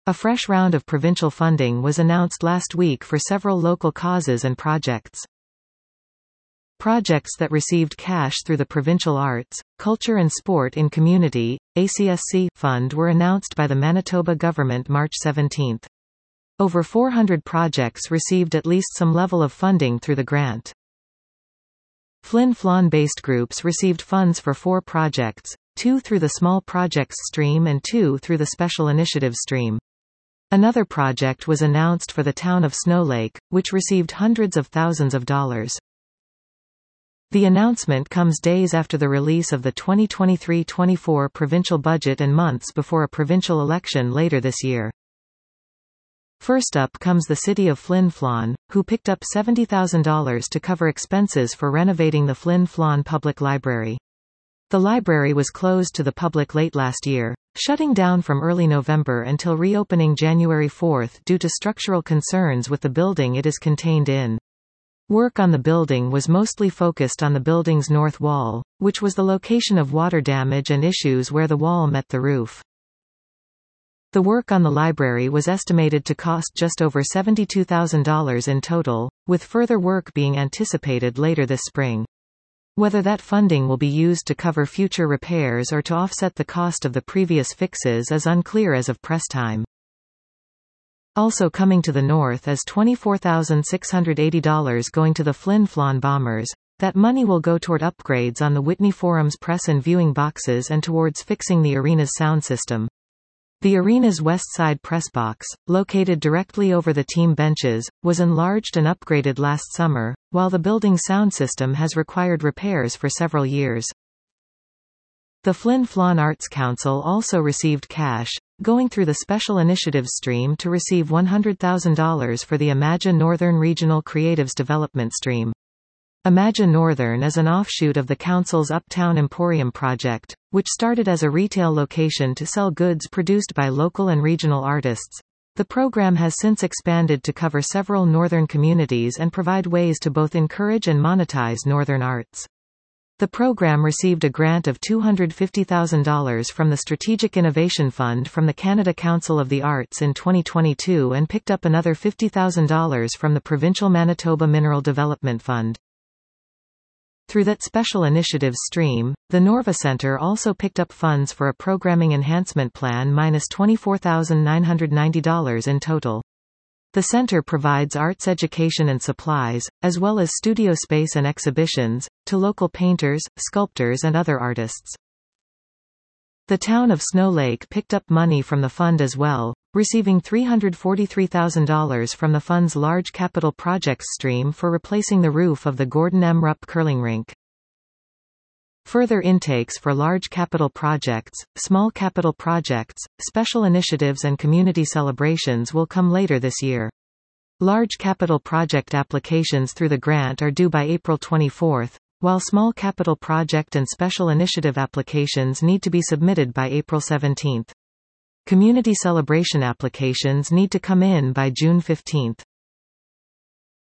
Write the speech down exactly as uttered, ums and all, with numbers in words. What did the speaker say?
A fresh round of provincial funding was announced last week for several local causes and projects. Projects that received cash through the Provincial Arts, Culture and Sport in Community (A C S C) Fund were announced by the Manitoba government March seventeenth. Over four hundred projects received at least some level of funding through the grant. Flin Flon-based groups received funds for four projects, two through the Small Projects stream and two through the Special Initiatives stream. Another project was announced for the town of Snow Lake, which received hundreds of thousands of dollars. The announcement comes days after the release of the twenty twenty-three twenty-four provincial budget and months before a provincial election later this year. First up comes the city of Flin Flon, who picked up seventy thousand dollars to cover expenses for renovating the Flin Flon Public Library. The library was closed to the public late last year, shutting down from early November until reopening January fourth due to structural concerns with the building it is contained in. Work on the building was mostly focused on the building's north wall, which was the location of water damage and issues where the wall met the roof. The work on the library was estimated to cost just over seventy-two thousand dollars in total, with further work being anticipated later this spring. Whether that funding will be used to cover future repairs or to offset the cost of the previous fixes is unclear as of press time. Also coming to the north is twenty-four thousand six hundred eighty dollars going to the Flin Flon Bombers. That money will go toward upgrades on the Whitney Forum's press and viewing boxes and towards fixing the arena's sound system. The arena's west side press box, located directly over the team benches, was enlarged and upgraded last summer, while the building's sound system has required repairs for several years. The Flin Flon Arts Council also received cash, going through the Special Initiatives stream to receive one hundred thousand dollars for the Imagine Northern Regional Creatives Development stream. Imagine Northern is an offshoot of the Council's Uptown Emporium project, which started as a retail location to sell goods produced by local and regional artists. The program has since expanded to cover several northern communities and provide ways to both encourage and monetize northern arts. The program received a grant of two hundred fifty thousand dollars from the Strategic Innovation Fund from the Canada Council of the Arts in twenty twenty-two and picked up another fifty thousand dollars from the Provincial Manitoba Mineral Development Fund. Through that Special Initiatives stream, the Norva Centre also picked up funds for a programming enhancement plan minus twenty-four thousand nine hundred ninety dollars in total. The center provides arts education and supplies, as well as studio space and exhibitions, to local painters, sculptors and other artists. The town of Snow Lake picked up money from the fund as well, receiving three hundred forty-three thousand dollars from the fund's Large Capital Projects stream for replacing the roof of the Gordon M. Rupp curling rink. Further intakes for large capital projects, small capital projects, special initiatives and community celebrations will come later this year. Large capital project applications through the grant are due by April twenty-fourth, while small capital project and special initiative applications need to be submitted by April seventeenth. Community celebration applications need to come in by June fifteenth.